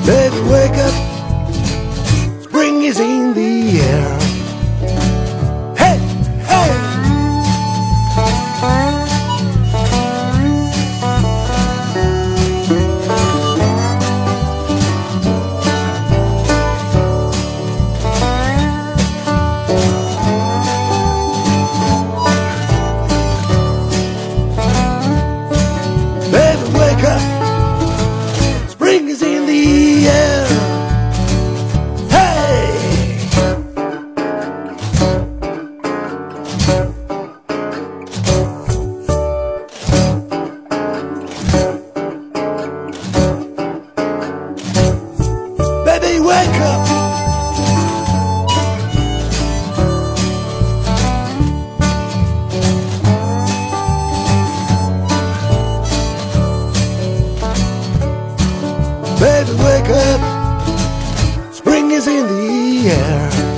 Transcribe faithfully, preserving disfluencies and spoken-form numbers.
Baby, wake up, spring is in the air. Hey, hey. Baby, wake up, spring is in the air. Baby, wake up. Baby, wake up. Spring is in the air.